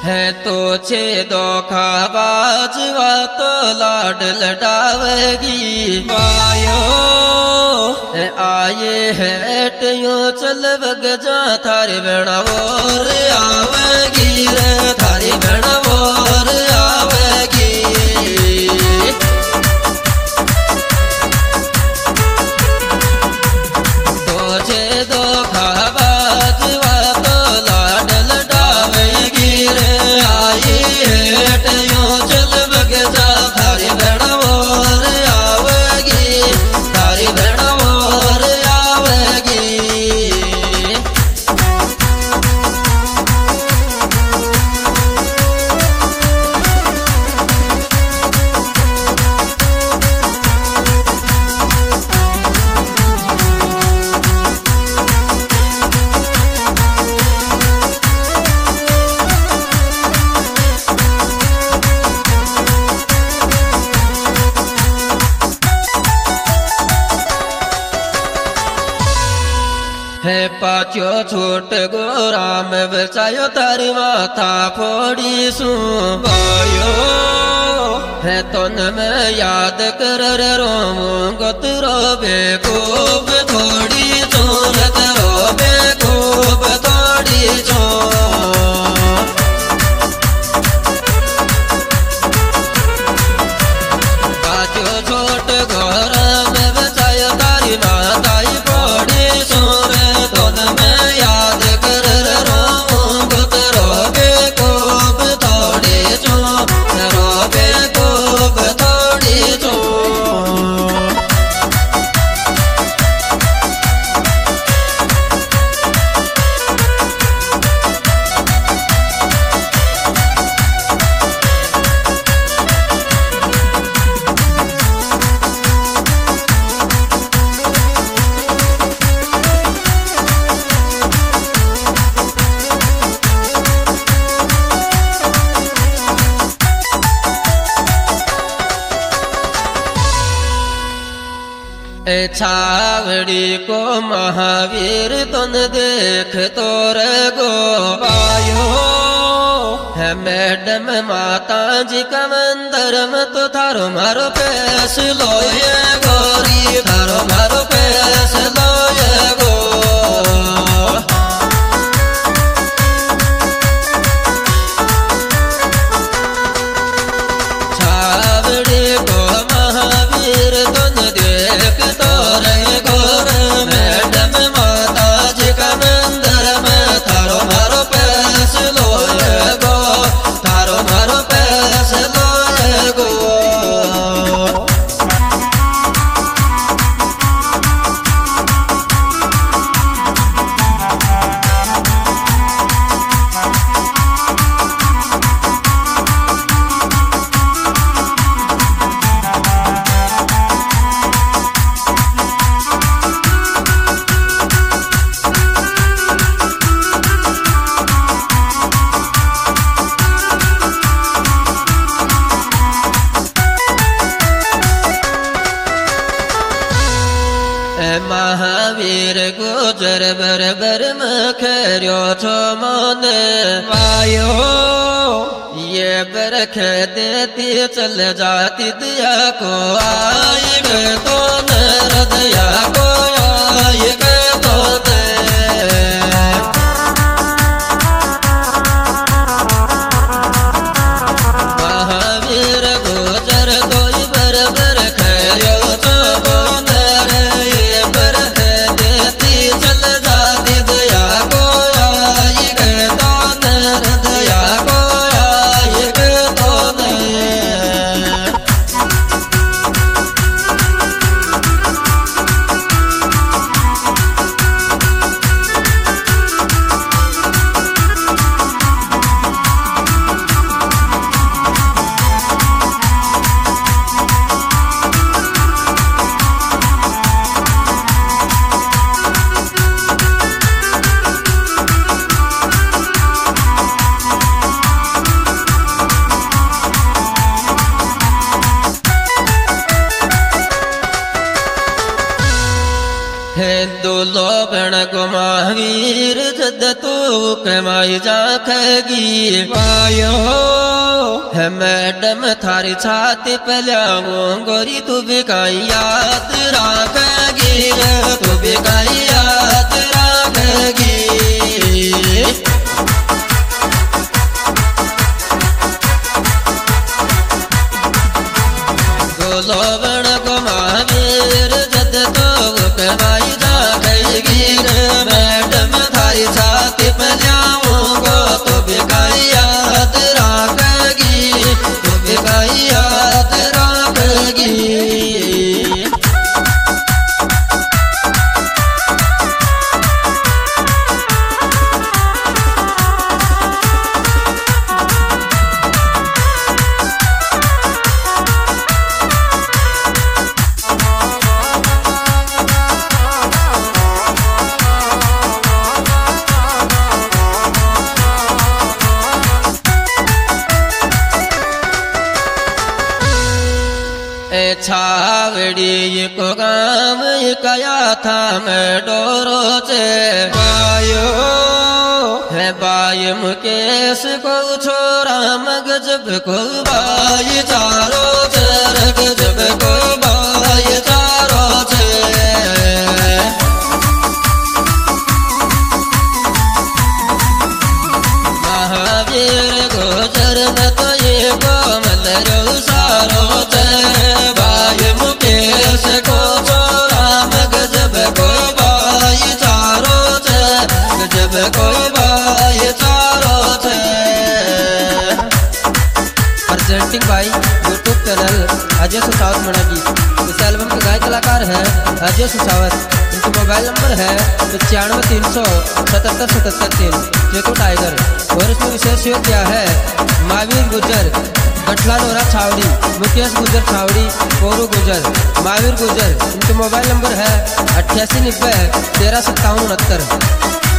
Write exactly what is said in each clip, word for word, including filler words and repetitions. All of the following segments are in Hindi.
है तो छे दो खाबाज वा तो लाड लडावेगी वायो है आए है टयो चल बग जा थारे बेड़ा और आवेगी रे थारी बेड़ा और आवेगी तो छे दो खाबाज वा तो लाड लडावेगी रे आई है टयो चल बग जा थारी बेड़ा और आवेगी थारी बेड़ा और आवेगी। है पाचो छोट गोराम बचायो तारी माथा फोड़ी सुबायो है तन में याद कर रोम गतरो बेकूब थोड़ी चोरत रो बेकूब थोड़ी चो पाचो छोट गोराम बचायो तारी माथा फोड़ी सुर तन में याद कर रोम गतरो बेकूब थोड़ी चो रो बेकूब थोड़ी चो। छावड़ी को महावीर तुन देख तोर गो पायो है मैडम माता जी का मंदिर में तो थारो मारो पैस लो ये गोरी थारो मारो पैस लो ये गो छावड़ी को महावीर तुन देख तोर गोर मैडम माता जी का मंदिर में थारो मारो पैस लो ये गो थारो मारो पैस लो ये गो। महावीर गुजर बर बर मखर्यो छो मन वायो ये बरख देती चल जाती दिया को आई गए तो नरदया को आई गए तो महावीर गुजर कोई बर बर खर्यो छो मन चल जाती दया को आई गए तो नर दया को आई गए तो नर। जाखेगी। पायो है मैडम थारी छाती पे ल्याऊं गोरी तू भी कहीं याद रखेगी, तू भी कहीं याद रखेगी। गोलोबण को महावीर जद तो कमाई जाखेगी। मैडम थारी छाती पे ल्याऊंगो तो भी कहीं याद रखेगी, तो भी कहीं याद रखेगी। छावड़ी को गाँव कया था मैं डोरो से। बायो है बाय मुकेश को छोरा मगजब को बाई चारो चर गजब को बाई चारो से। महावीर गोचर न तो ये को मलरो सारो बाय मुकेश को छोरा गजब को बाई चारो थे, गजब को बाई चारो थे। Presenting by YouTube channel Ajay Susawat मणगी। इस एल्बम के गायक कलाकार हैं अजय सुसावत। इनका मोबाइल नंबर है पचानवे तीन सौ सतहत्तर सतहत्तर तीन जेको टाइगर। और इसमें विशेष योग क्या है, महावीर गुजर कटला नोरा छावड़ी, मुकेश गुजर छावड़ी, कोरू गुजर, महावीर गुजर। इनके मोबाइल नंबर है अट्ठासी नब्बे तेरह सत्तावन उनहत्तर।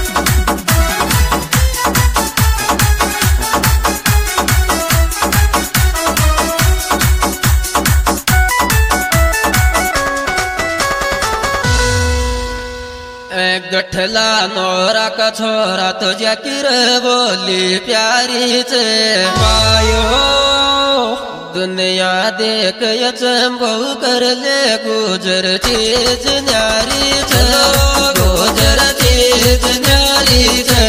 गठला नोरा का छोरा तो जकीर बोली प्यारी से। पायो दुनिया देख ये चंबो कर ले गुजर चीज न्यारी चलो, गुजर चीज न्यारी से।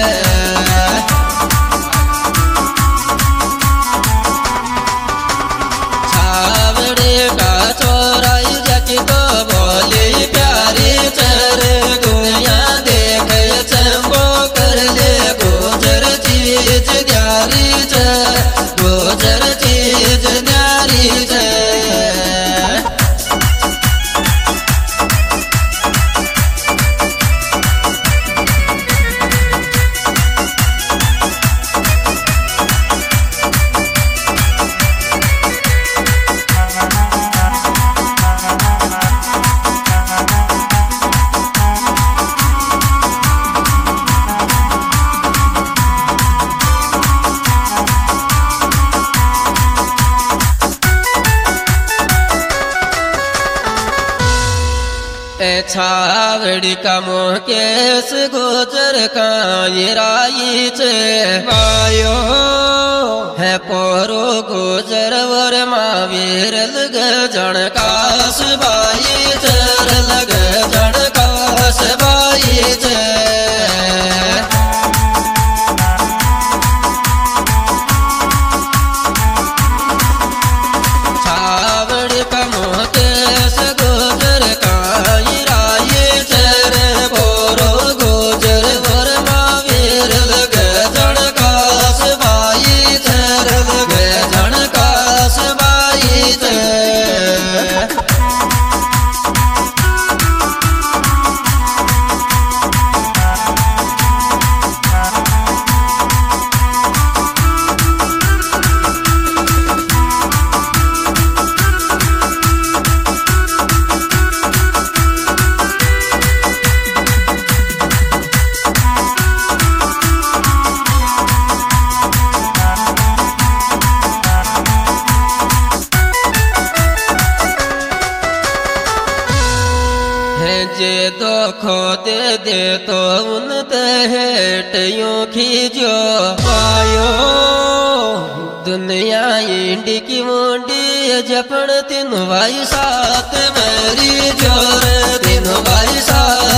छावड़े का छोरा जकी तो बोली प्यारी चरे। दुनिया देख ये चंबो कर ले गुजर चीज न्यारी से, गुजर चीज न्यारी से। छावड़ी का मुकेश गुजर का ये राई से। पायो है पोरो गुजर वर महावीर लग जन कास बाई चर लग जन कास बाई से। छावड़ी का मुकेश गुजर का जे दो खो दे दे तो उन हेट यूं खींचो पायो दुनिया इंडी की मुंडी जपण तीनों भाई साथ मेरी जोर तीनों भाई साथ